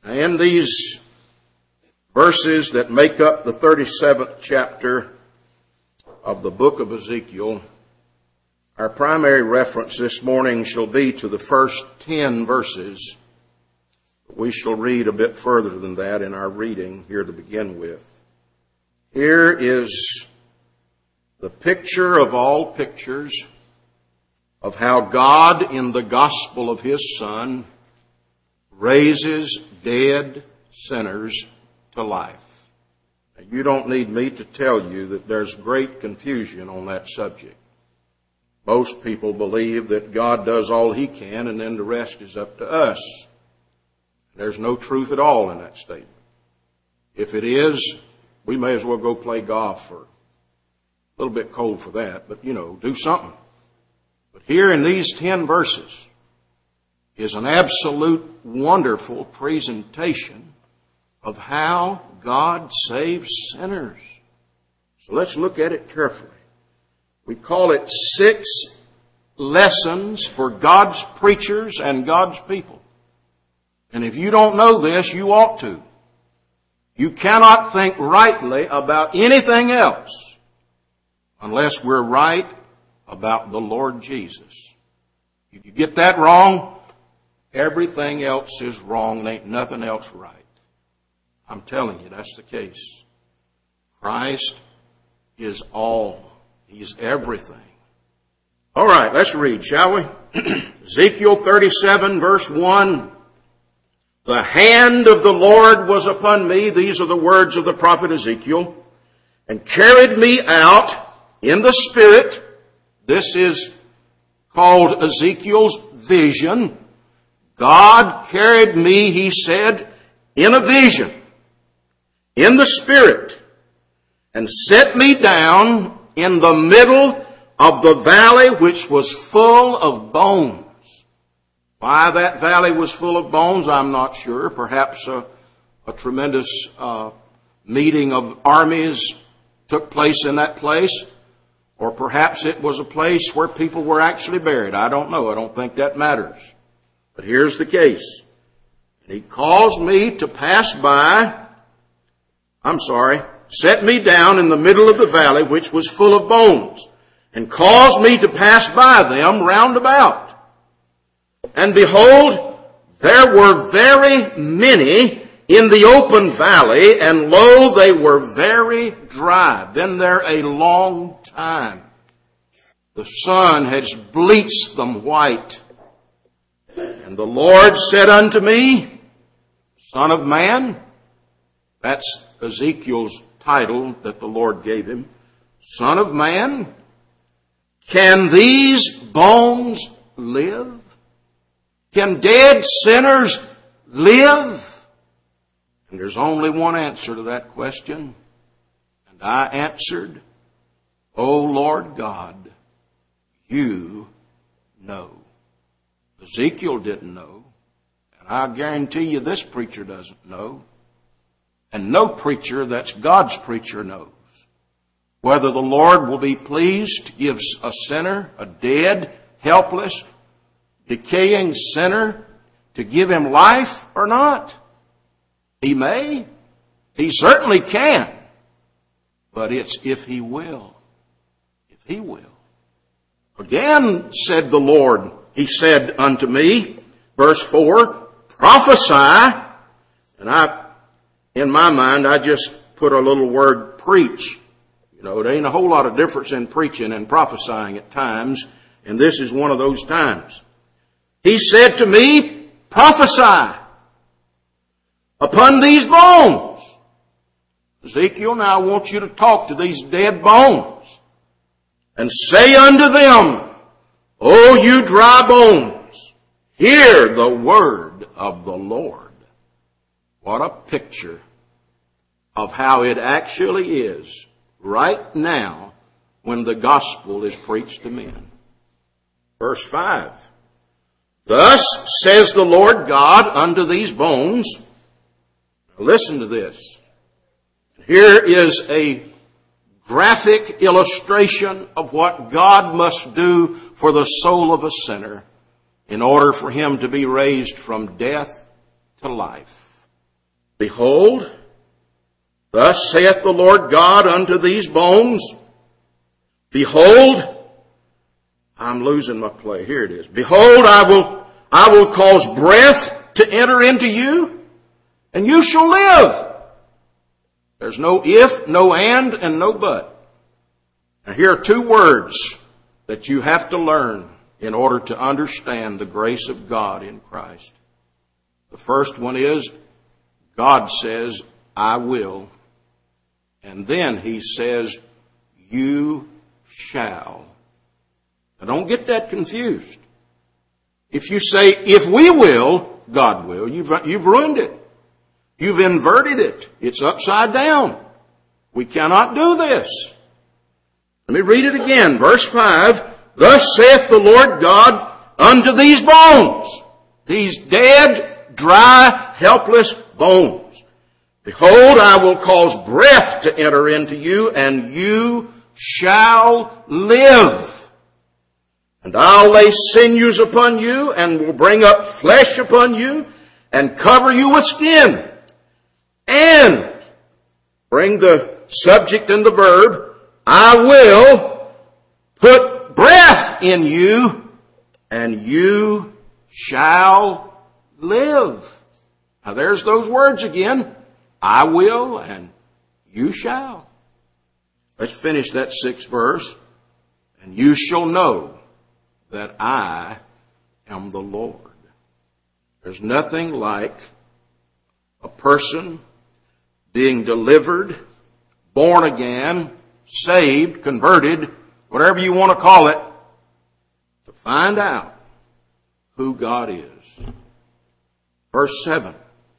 In these verses that make up the 37th chapter of the book of Ezekiel, our primary reference this morning shall be to the first 10 verses. We shall read a bit further than that in our reading here to begin with. Here is the picture of all pictures of how God in the gospel of His Son raises dead sinners to life. Now, you don't need me to tell you that there's great confusion on that subject. Most people believe that God does all He can and then the rest is up to us. There's no truth at all in that statement. If it is, we may as well go play golf, or a little bit cold for that, but do something. But here in these 10 verses is an absolute wonderful presentation of how God saves sinners. So let's look at it carefully. We call it 6 lessons for God's preachers and God's people. And if you don't know this, you ought to. You cannot think rightly about anything else unless we're right about the Lord Jesus. If you get that wrong, everything else is wrong. There ain't nothing else right. I'm telling you, that's the case. Christ is all. He's everything. All right, let's read, shall we? Ezekiel 37, verse 1. The hand of the Lord was upon me, these are the words of the prophet Ezekiel, and carried me out in the Spirit. This is called Ezekiel's vision. God carried me, he said, in a vision, in the Spirit, and set me down in the middle of the valley which was full of bones. Why that valley was full of bones, I'm not sure. Perhaps a tremendous meeting of armies took place in that place. Or perhaps it was a place where people were actually buried. I don't know. I don't think that matters. But here's the case. And he caused me to pass by, set me down in the middle of the valley which was full of bones, and caused me to pass by them round about. And behold, there were very many in the open valley, and lo, they were very dry. Been there a long time. The sun has bleached them white. And the Lord said unto me, Son of man, that's Ezekiel's title that the Lord gave him. Son of man, can these bones live? Can dead sinners live? And there's only one answer to that question. And I answered, O Lord God, you know. Ezekiel didn't know. And I guarantee you this preacher doesn't know. And no preacher that's God's preacher knows whether the Lord will be pleased to give a sinner, a dead, helpless, decaying sinner, to give him life or not. He may. He certainly can. But it's if He will. If He will. Again said the Lord, He said unto me, verse 4, prophesy. And in my mind, I just put a little word, preach. There ain't a whole lot of difference in preaching and prophesying at times. And this is one of those times. He said to me, prophesy upon these bones. Ezekiel, now I want you to talk to these dead bones and say unto them, O you dry bones, hear the word of the Lord. What a picture of how it actually is right now when the gospel is preached to men. Verse 5. Thus says the Lord God unto these bones. Now listen to this. Here is a graphic illustration of what God must do for the soul of a sinner in order for him to be raised from death to life. Behold, thus saith the Lord God unto these bones, behold, I'm losing my play. Here it is. Behold, I will cause breath to enter into you, and you shall live. There's no if, no and no but. Now here are two words that you have to learn in order to understand the grace of God in Christ. The first one is, God says, I will. And then he says, you shall. Now don't get that confused. If you say, if we will, God will, you've ruined it. You've inverted it. It's upside down. We cannot do this. Let me read it again. Verse 5, thus saith the Lord God unto these bones, these dead, dry, helpless bones. Behold, I will cause breath to enter into you, and you shall live. And I'll lay sinews upon you, and will bring up flesh upon you, and cover you with skin. And bring the subject and the verb, I will put breath in you, and you shall live. Now there's those words again. I will and you shall. Let's finish that 6th verse. And you shall know that I am the Lord. There's nothing like a person being delivered, born again, saved, converted, whatever you want to call it, to find out who God is. Verse 7.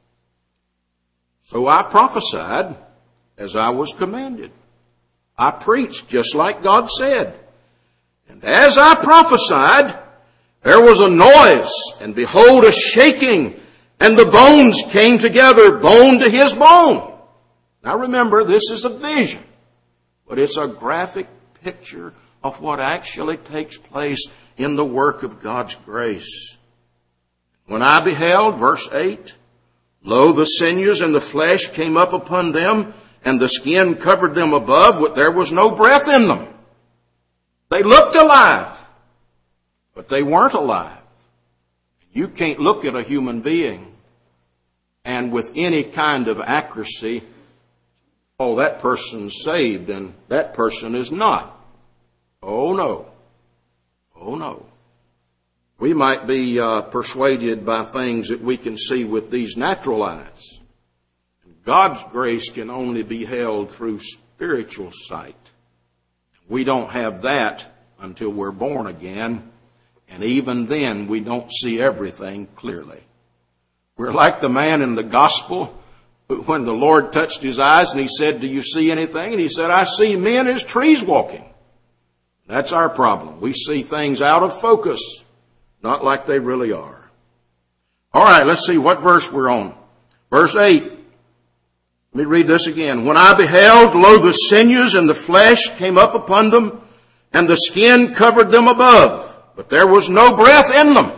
So I prophesied as I was commanded. I preached just like God said. And as I prophesied, there was a noise, and behold, a shaking, and the bones came together, bone to his bone. Now remember, this is a vision, but it's a graphic picture of what actually takes place in the work of God's grace. When I beheld, verse 8, lo, the sinews and the flesh came up upon them, and the skin covered them above, but there was no breath in them. They looked alive, but they weren't alive. You can't look at a human being and with any kind of accuracy, oh, that person's saved and that person is not. Oh, no. Oh, no. We might be persuaded by things that we can see with these natural eyes. God's grace can only be held through spiritual sight. We don't have that until we're born again, and even then we don't see everything clearly. We're like the man in the gospel when the Lord touched his eyes and he said, do you see anything? And he said, I see men as trees walking. That's our problem. We see things out of focus, not like they really are. All right, let's see what verse we're on. Verse 8. Let me read this again. When I beheld, lo, the sinews and the flesh came up upon them, and the skin covered them above, but there was no breath in them.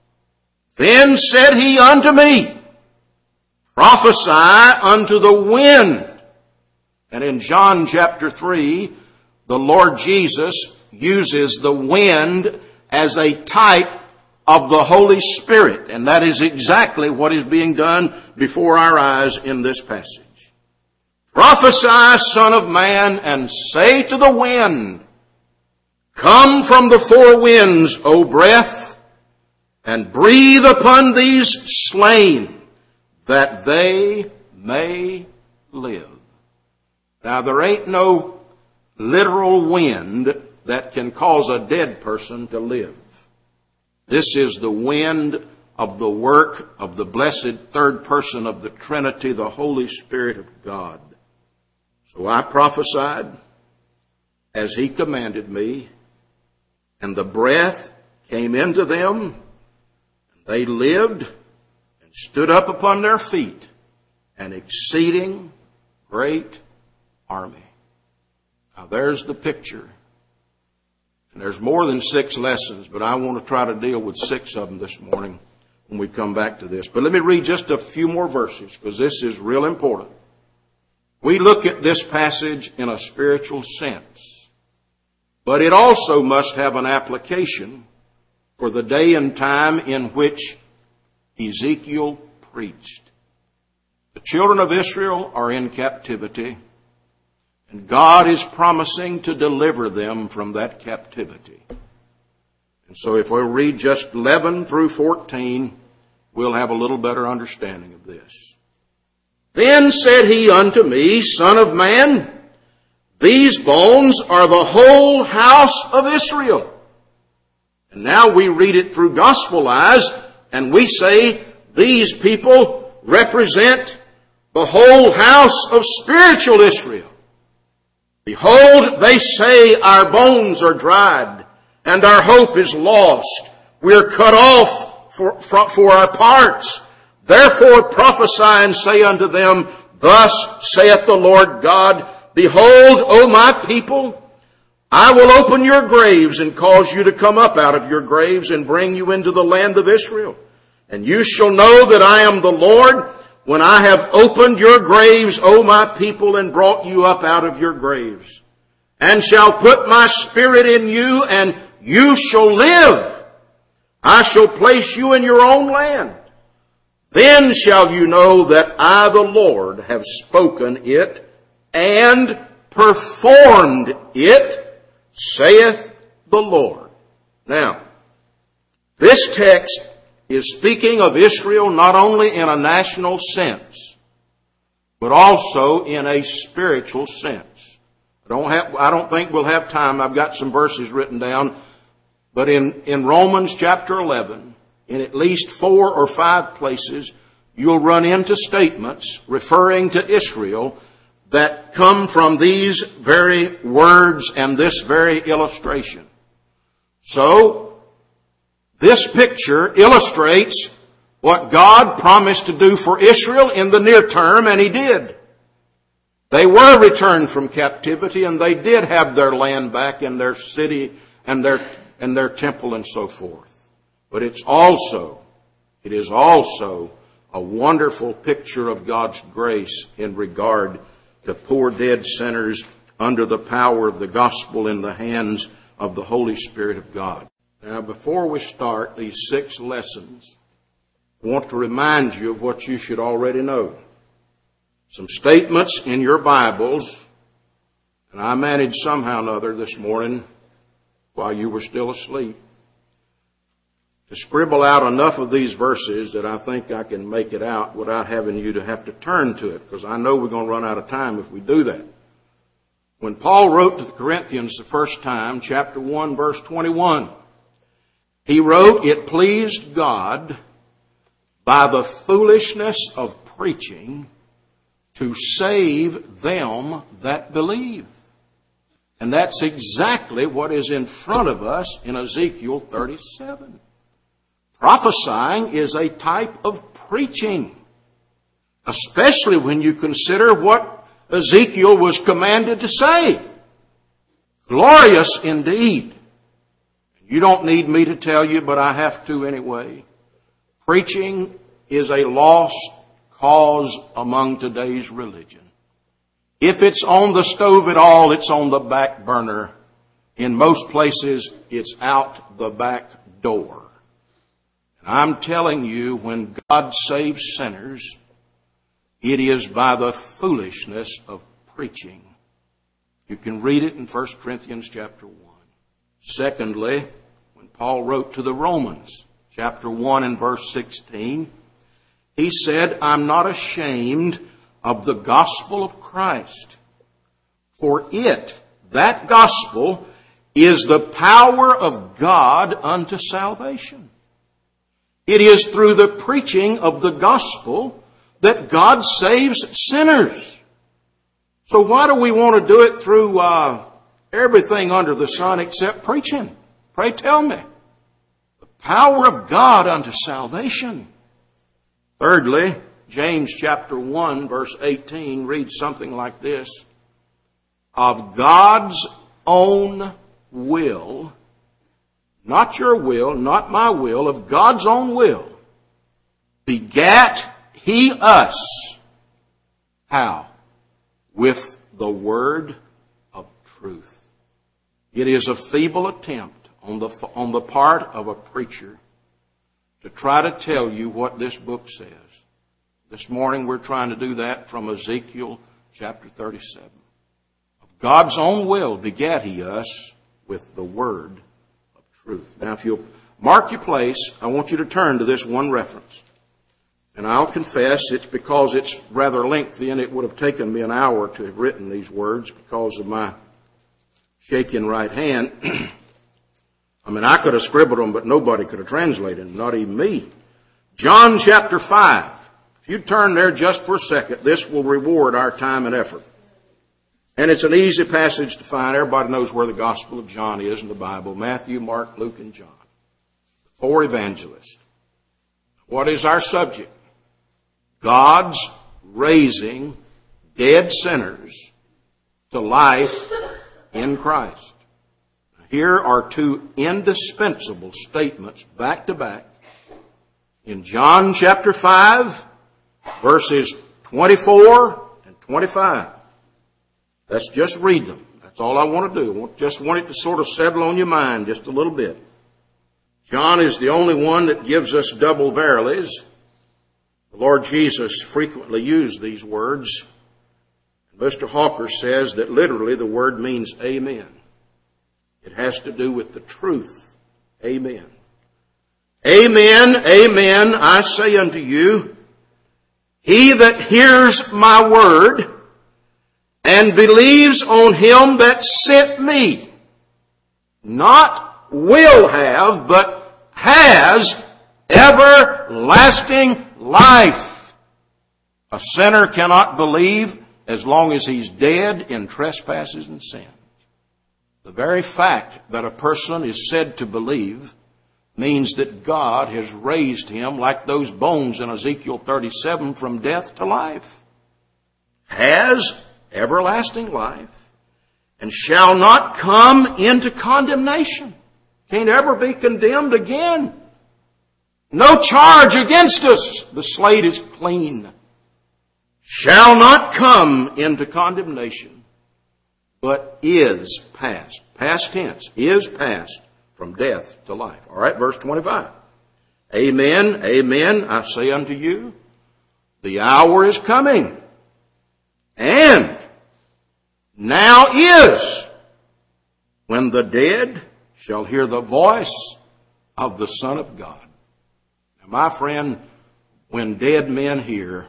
Then said he unto me, prophesy unto the wind. And in John chapter 3, the Lord Jesus uses the wind as a type of the Holy Spirit. And that is exactly what is being done before our eyes in this passage. Prophesy, Son of Man, and say to the wind, come from the four winds, O breath, and breathe upon these slain, that they may live. Now, there ain't no literal wind that can cause a dead person to live. This is the wind of the work of the blessed third person of the Trinity, the Holy Spirit of God. So I prophesied as he commanded me, and the breath came into them, and they lived and stood up upon their feet, an exceeding great army. Now there's the picture. And there's more than 6 lessons, but I want to try to deal with 6 of them this morning. when we come back to this. But let me read just a few more verses, because this is real important. We look at this passage in a spiritual sense, but it also must have an application for the day and time in which Ezekiel preached. The children of Israel are in captivity, and God is promising to deliver them from that captivity. And so if we read just 11 through 14, we'll have a little better understanding of this. Then said he unto me, Son of man, these bones are the whole house of Israel. And now we read it through gospel eyes, and we say these people represent the whole house of spiritual Israel. Behold, they say our bones are dried, and our hope is lost. We're cut off for our parts. Therefore prophesy and say unto them, Thus saith the Lord God, Behold, O my people, I will open your graves and cause you to come up out of your graves and bring you into the land of Israel. And you shall know that I am the Lord when I have opened your graves, O my people, and brought you up out of your graves. And shall put my spirit in you, and you shall live. I shall place you in your own land. Then shall you know that I, the Lord, have spoken it and performed it, saith the Lord. Now, this text is speaking of Israel not only in a national sense, but also in a spiritual sense. I don't think we'll have time. I've got some verses written down. But in Romans chapter 11, in at least 4 or 5 places, you'll run into statements referring to Israel that come from these very words and this very illustration. So, this picture illustrates what God promised to do for Israel in the near term, and He did. They were returned from captivity, and they did have their land back in their city and their temple and so forth. But it is also a wonderful picture of God's grace in regard to poor dead sinners under the power of the gospel in the hands of the Holy Spirit of God. Now, before we start these 6 lessons, I want to remind you of what you should already know. Some statements in your Bibles, and I managed somehow or another this morning while you were still asleep to scribble out enough of these verses that I think I can make it out without having you to have to turn to it, because I know we're going to run out of time if we do that. When Paul wrote to the Corinthians the first time, chapter 1, verse 21, he wrote, It pleased God by the foolishness of preaching to save them that believe. And that's exactly what is in front of us in Ezekiel 37. Prophesying is a type of preaching, especially when you consider what Ezekiel was commanded to say. Glorious indeed. You don't need me to tell you, but I have to anyway. Preaching is a lost cause among today's religion. If it's on the stove at all, it's on the back burner. In most places, it's out the back door. And I'm telling you, when God saves sinners, it is by the foolishness of preaching. You can read it in 1 Corinthians chapter 1. Secondly, when Paul wrote to the Romans, chapter 1 and verse 16, he said, I'm not ashamed of the gospel of Christ. For it, that gospel, is the power of God unto salvation. It is through the preaching of the gospel that God saves sinners. So why do we want to do it through everything under the sun except preaching? Pray tell me. The power of God unto salvation. Thirdly, James chapter 1 verse 18 reads something like this. Of God's own will, not your will, not my will, of God's own will, begat he us. How? With the word of truth. It is a feeble attempt on the part of a preacher to try to tell you what this book says. This morning we're trying to do that from Ezekiel chapter 37. Of God's own will begat he us with the word of truth. Now if you'll mark your place, I want you to turn to this one reference. And I'll confess it's because it's rather lengthy and it would have taken me an hour to have written these words because of my shaking right hand. I mean, I could have scribbled them, but nobody could have translated them, not even me. John chapter 5. If you turn there just for a second, this will reward our time and effort. And it's an easy passage to find. Everybody knows where the Gospel of John is in the Bible. Matthew, Mark, Luke, and John. The four evangelists. What is our subject? God's raising dead sinners to life in Christ. Here are two indispensable statements back to back. In John chapter 5, verses 24 and 25. Let's just read them. That's all I want to do. I just want it to sort of settle on your mind just a little bit. John is the only one that gives us double verilies. The Lord Jesus frequently used these words. Mr. Hawker says that literally the word means amen. It has to do with the truth. Amen. Amen, amen, I say unto you, he that hears my word and believes on him that sent me, not will have, but has everlasting life. A sinner cannot believe as long as he's dead in trespasses and sins. The very fact that a person is said to believe means that God has raised him like those bones in Ezekiel 37 from death to life. Has everlasting life and shall not come into condemnation. Can't ever be condemned again. No charge against us. The slate is clean. Shall not come into condemnation, but is passed. Past tense, is passed from death to life. All right, verse 25. Amen, amen, I say unto you, the hour is coming, and now is, when the dead shall hear the voice of the Son of God. Now, my friend, when dead men hear,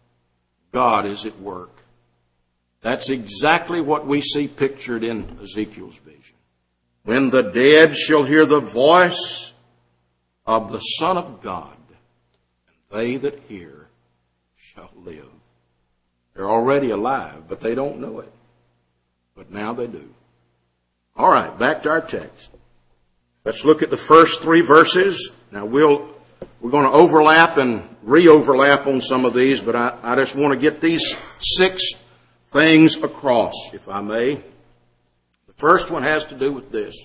God is at work. That's exactly what we see pictured in Ezekiel's vision. When the dead shall hear the voice of the Son of God, and they that hear shall live. They're already alive, but they don't know it. But now they do. All right, back to our text. Let's look at the first three verses. Now we're going to overlap and re-overlap on some of these, but I just want to get these 6 things across, if I may. The first one has to do with this.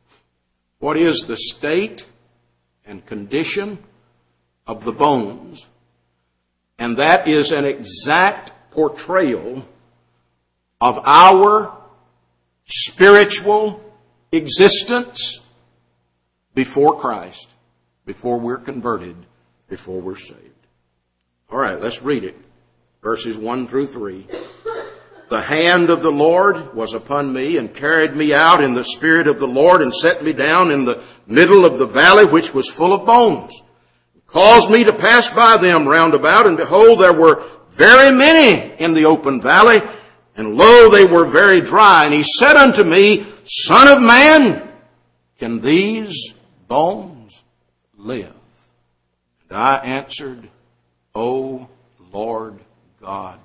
What is the state and condition of the bones? And that is an exact portrayal of our spiritual existence before Christ, before we're converted, before we're saved. All right, let's read it. Verses 1 through 3. The hand of the Lord was upon me and carried me out in the spirit of the Lord and set me down in the middle of the valley which was full of bones. Caused me to pass by them round about, and behold, there were very many in the open valley, and lo, they were very dry. And he said unto me, Son of man, can these bones live? And I answered, O Lord God,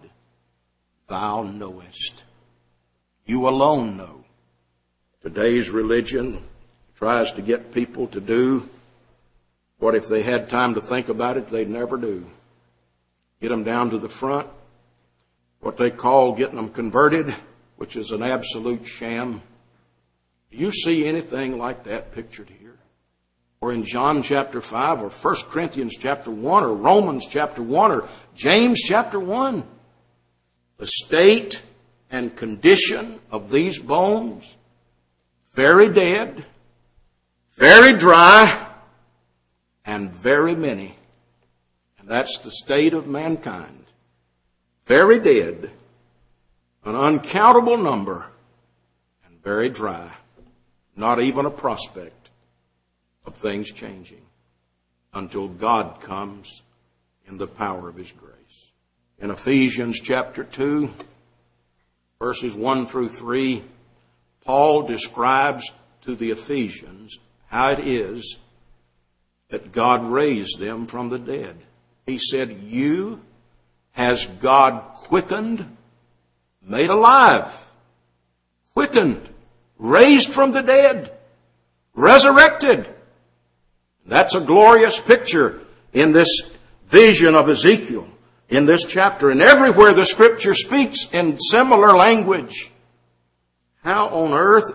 thou knowest. You alone know. Today's religion tries to get people to do what if they had time to think about it, they'd never do. Get them down to the front, what they call getting them converted, which is an absolute sham. Do you see anything like that pictured here? or in John chapter 5, or 1 Corinthians chapter 1, or Romans chapter 1, or James chapter 1. The state and condition of these bones, very dead, very dry, and very many. And that's the state of mankind. Very dead, an uncountable number, and very dry. Not even a prospect of things changing until God comes in the power of His grace. In Ephesians chapter 2, verses 1 through 3, Paul describes to the Ephesians how it is that God raised them from the dead. He said, "You has God quickened, made alive, quickened, raised from the dead, resurrected." That's a glorious picture in this vision of Ezekiel, in this chapter. And everywhere the Scripture speaks in similar language. How on earth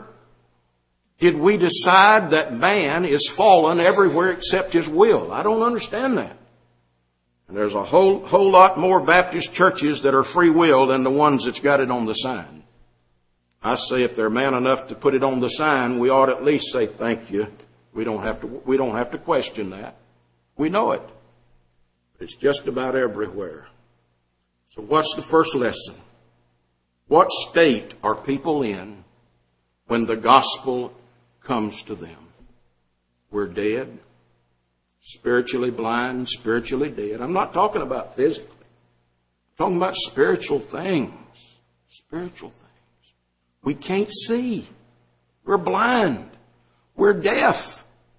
did we decide that man is fallen everywhere except his will? I don't understand that. And there's a whole lot more Baptist churches that are free will than the ones that's got it on the sign. I say if they're man enough to put it on the sign, we ought at least say thank you. We don't have to question that. We know it. It's just about everywhere. So what's the first lesson? What state are people in when the gospel comes to them? We're dead, spiritually blind, spiritually dead. I'm not talking about physically. I'm talking about spiritual things. Spiritual things. We can't see. We're blind. We're deaf.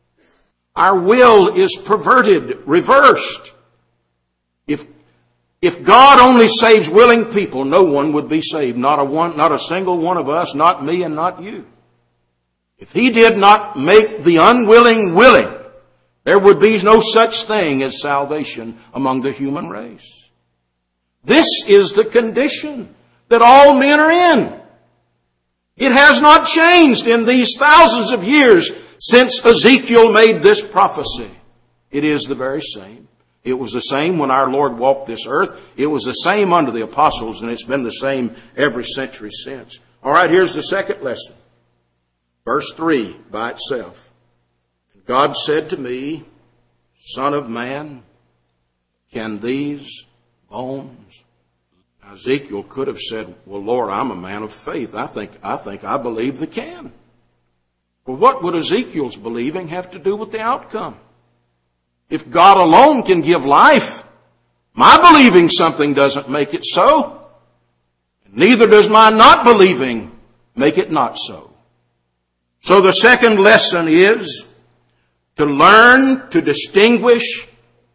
Our will is perverted, reversed. If God only saves willing people, no one would be saved. Not a single one of us, not me and not you. If He did not make the unwilling willing, there would be no such thing as salvation among the human race. This is the condition that all men are in. It has not changed in these thousands of years since Ezekiel made this prophecy. It is the very same. It was the same when our Lord walked this earth. It was the same under the apostles, and it's been the same every century since. All right, here's the second lesson. Verse 3 by itself. God said to me, "Son of man, can these bones..." Now, Ezekiel could have said, "Well, Lord, I'm a man of faith. I think I believe they can." Well, what would Ezekiel's believing have to do with the outcome? If God alone can give life, my believing something doesn't make it so. Neither does my not believing make it not so. So the second lesson is to learn to distinguish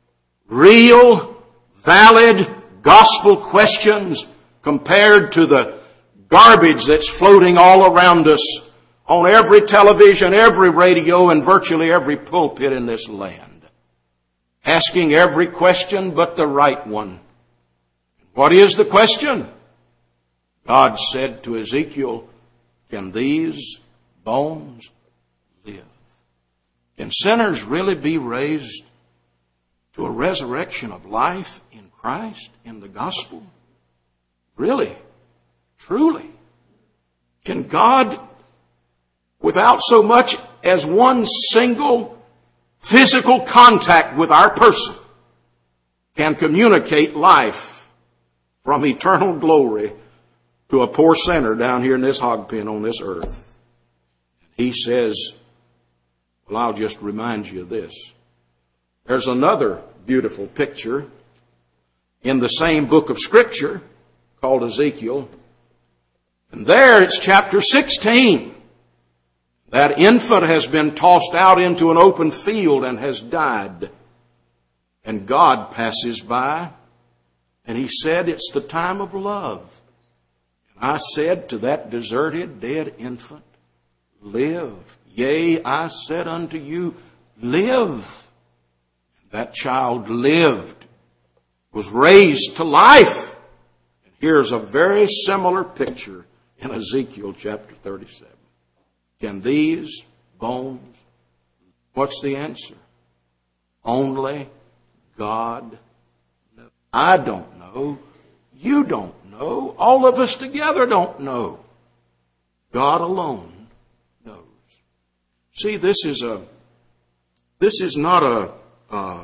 real, valid gospel questions compared to the garbage that's floating all around us on every television, every radio, and virtually every pulpit in this land. Asking every question but the right one. What is the question? God said to Ezekiel, "Can these bones live?" Can sinners really be raised to a resurrection of life in Christ, in the gospel? Really? Truly? Can God, without so much as one single physical contact with our person, can communicate life from eternal glory to a poor sinner down here in this hog pen on this earth? He says, well, I'll just remind you of this. There's another beautiful picture in the same book of Scripture called Ezekiel. And there it's chapter 16. That infant has been tossed out into an open field and has died. And God passes by, and He said, "It's the time of love." And I said to that deserted, dead infant, "Live. Yea, I said unto you, live." And that child lived, was raised to life. And here's a very similar picture in Ezekiel chapter 37. Can these bones? What's the answer? Only God knows. I don't know. You don't know. All of us together don't know. God alone knows. See, this is not a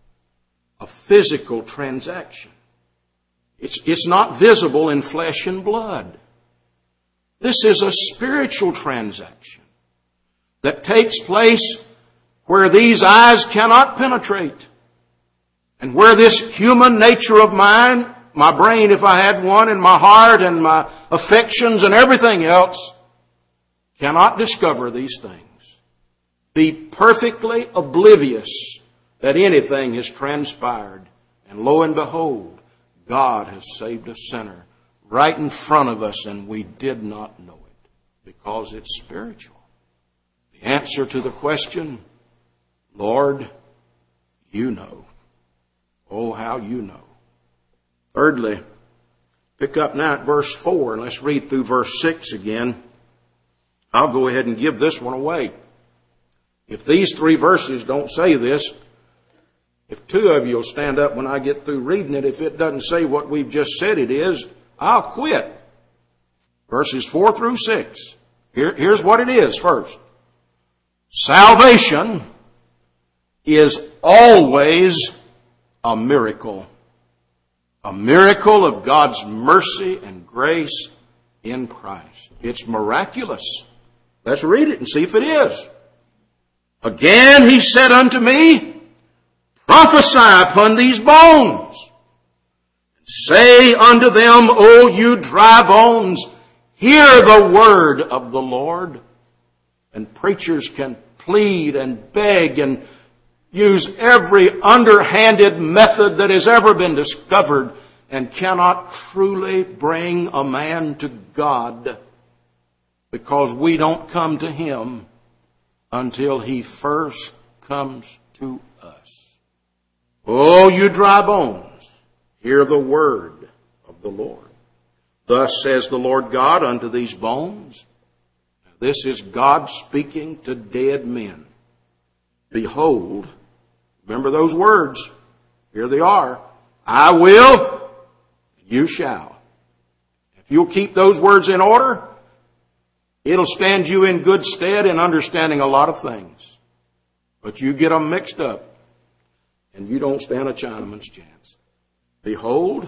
physical transaction. It's not visible in flesh and blood. This is a spiritual transaction that takes place where these eyes cannot penetrate, and where this human nature of mine, my brain if I had one, and my heart and my affections and everything else, cannot discover these things. Be perfectly oblivious that anything has transpired. And lo and behold, God has saved a sinner right in front of us, and we did not know it because it's spiritual. The answer to the question, Lord, you know. Oh, how you know. Thirdly, pick up now at verse 4, and let's read through verse 6 again. I'll go ahead and give this one away. If these 3 verses don't say this, if 2 of you will stand up when I get through reading it, if it doesn't say what we've just said it is, I'll quit. Verses 4 through 6. Here's what it is first. Salvation is always a miracle. A miracle of God's mercy and grace in Christ. It's miraculous. Let's read it and see if it is. Again he said unto me, prophesy upon these bones. Say unto them, O you dry bones, hear the word of the Lord. And preachers can plead and beg and use every underhanded method that has ever been discovered and cannot truly bring a man to God, because we don't come to him until he first comes to us. O you dry bones, hear the word of the Lord. Thus says the Lord God unto these bones. This is God speaking to dead men. Behold, remember those words. Here they are. I will, you shall. If you'll keep those words in order, it'll stand you in good stead in understanding a lot of things. But you get them mixed up, and you don't stand a Chinaman's chance. Behold,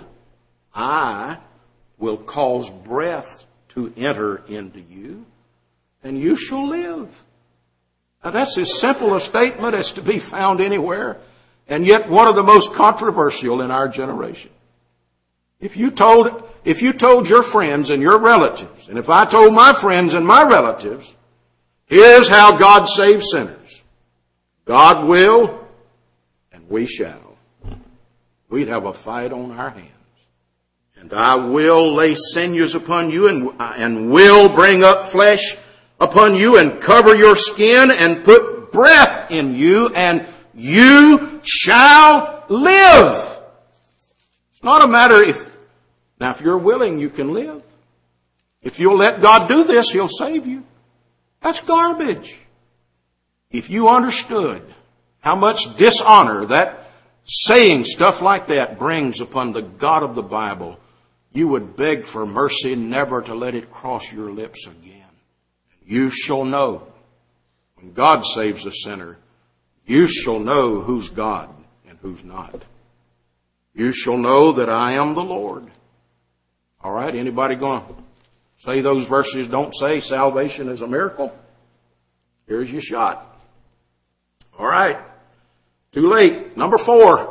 I will cause breath to enter into you, and you shall live. Now that's as simple a statement as to be found anywhere, and yet one of the most controversial in our generation. If you told your friends and your relatives, and if I told my friends and my relatives, here's how God saves sinners. God will, and we shall. We'd have a fight on our hands. And I will lay sinews upon you and will bring up flesh upon you and cover your skin and put breath in you, and you shall live. It's not a matter if you're willing, you can live. If you'll let God do this, he'll save you. That's garbage. If you understood how much dishonor that saying stuff like that brings upon the God of the Bible, you would beg for mercy never to let it cross your lips again. You shall know. When God saves a sinner, you shall know who's God and who's not. You shall know that I am the Lord. All right, anybody going to say those verses don't say salvation is a miracle? Here's your shot. All right, too late. Number 4.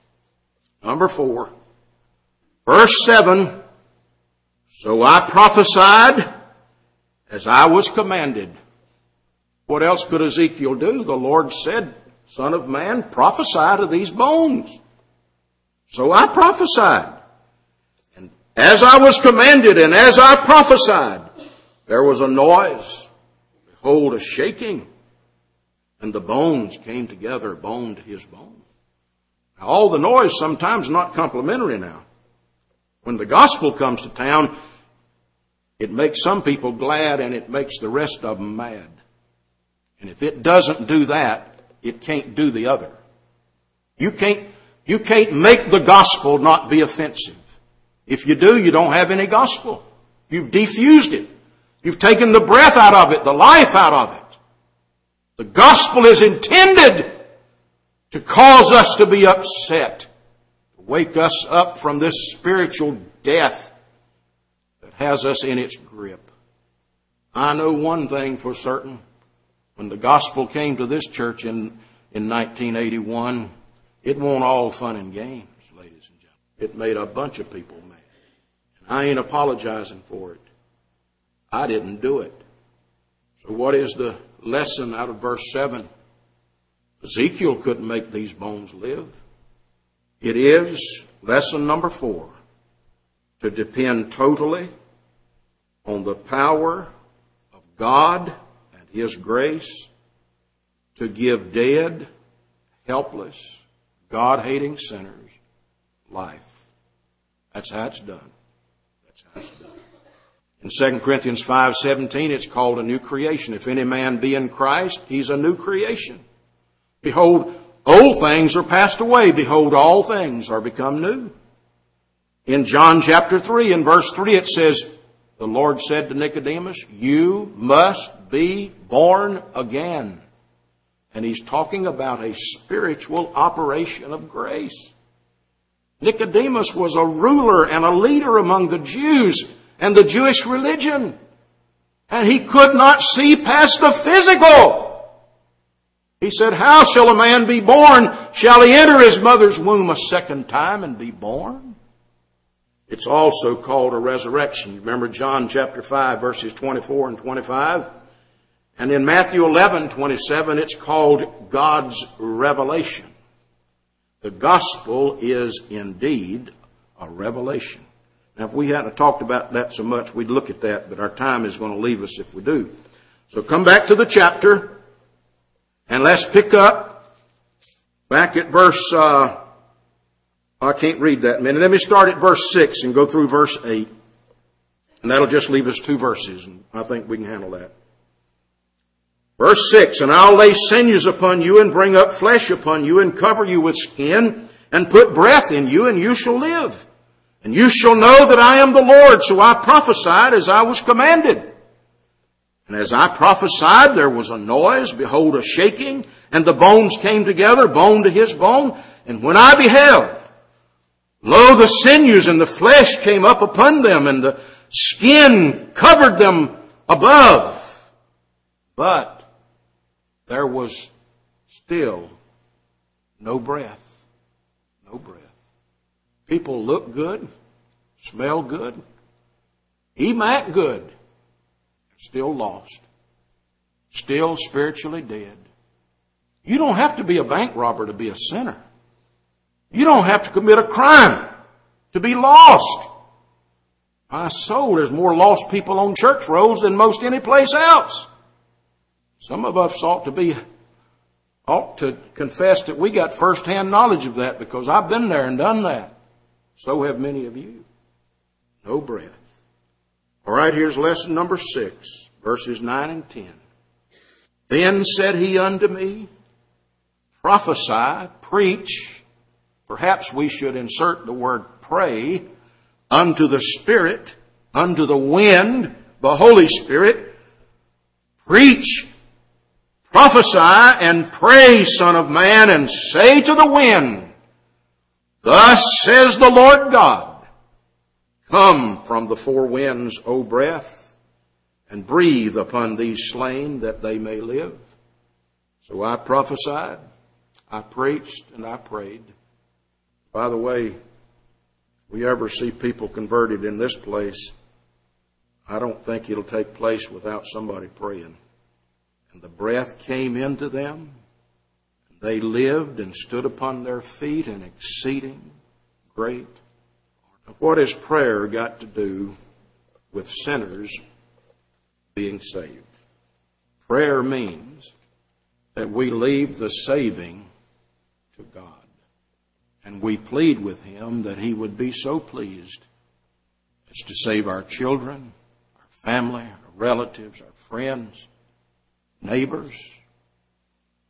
Verse 7. So I prophesied as I was commanded. What else could Ezekiel do? The Lord said, Son of man, prophesy to these bones. So I prophesied. And as I was commanded and as I prophesied, there was a noise. Behold, a shaking. And the bones came together, bone to his bone. Now, all the noise sometimes not complimentary now. When the gospel comes to town, it makes some people glad and it makes the rest of them mad. And if it doesn't do that, it can't do the other. You can't make the gospel not be offensive. If you do, you don't have any gospel. You've defused it. You've taken the breath out of it, the life out of it. The gospel is intended to cause us to be upset, to wake us up from this spiritual death that has us in its grip. I know one thing for certain. When the gospel came to this church in 1981, it wasn't all fun and games, ladies and gentlemen. It made a bunch of people mad. And I ain't apologizing for it. I didn't do it. So what is the lesson out of verse 7? Ezekiel couldn't make these bones live. It is, lesson number 4, to depend totally on the power of God and His grace to give dead, helpless, God-hating sinners life. That's how it's done. That's how it's done. In 2 Corinthians 5:17, it's called a new creation. If any man be in Christ, he's a new creation. Behold, old things are passed away. Behold, all things are become new. In John chapter 3 and verse 3, it says, the Lord said to Nicodemus, you must be born again. And He's talking about a spiritual operation of grace. Nicodemus was a ruler and a leader among the Jews and the Jewish religion. And he could not see past the physical. He said, how shall a man be born? Shall he enter his mother's womb a second time and be born? It's also called a resurrection. Remember John chapter 5, verses 24 and 25? And in Matthew 11:27, it's called God's revelation. The gospel is indeed a revelation. Now, if we hadn't talked about that so much, we'd look at that, but our time is going to leave us if we do. So come back to the chapter, and let's pick up back at verse, I can't read that a minute. Let me start at verse 6 and go through verse 8. And that'll just leave us 2 verses, and I think we can handle that. Verse 6, and I'll lay sinews upon you and bring up flesh upon you and cover you with skin and put breath in you, and you shall live. And you shall know that I am the Lord. So I prophesied as I was commanded. And as I prophesied, there was a noise, behold, a shaking, and the bones came together, bone to his bone. And when I beheld, lo, the sinews and the flesh came up upon them, and the skin covered them above. But there was still no breath. No breath. People look good, smell good, even act good, still lost, still spiritually dead. You don't have to be a bank robber to be a sinner. You don't have to commit a crime to be lost. My soul, there's more lost people on church rolls than most any place else. Some of us ought to confess that we got first-hand knowledge of that because I've been there and done that. So have many of you. No breath. All right, here's lesson number 6, verses 9 and 10. Then said he unto me, prophesy, preach, perhaps we should insert the word pray, unto the Spirit, unto the wind, the Holy Spirit, preach, prophesy, and pray, Son of Man, and say to the wind, thus says the Lord God, come from the 4 winds, O breath, and breathe upon these slain that they may live. So I prophesied, I preached, and I prayed. By the way, if we ever see people converted in this place, I don't think it'll take place without somebody praying. And the breath came into them. They lived and stood upon their feet in exceeding great. What has prayer got to do with sinners being saved? Prayer means that we leave the saving to God. And we plead with Him that He would be so pleased as to save our children, our family, our relatives, our friends, neighbors,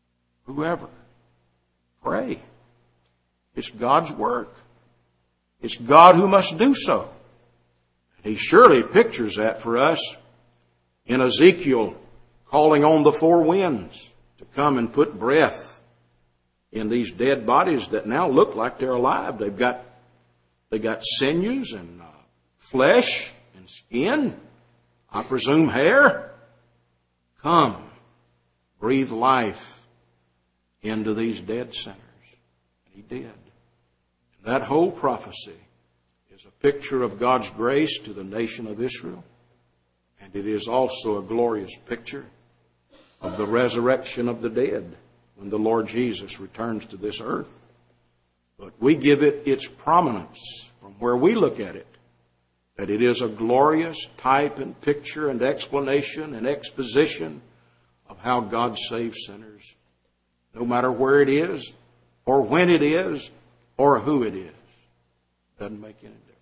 whoever. Pray. It's God's work. It's God who must do so. He surely pictures that for us in Ezekiel, calling on the four winds to come and put breath in these dead bodies that now look like they're alive. They got sinews and flesh and skin, I presume hair. Come, breathe life into these dead sinners. And he did. And that whole prophecy is a picture of God's grace to the nation of Israel. And it is also a glorious picture of the resurrection of the dead when the Lord Jesus returns to this earth. But we give it its prominence from where we look at it, that it is a glorious type and picture and explanation and exposition of how God saves sinners, no matter where it is, or when it is, or who it is. Doesn't make any difference.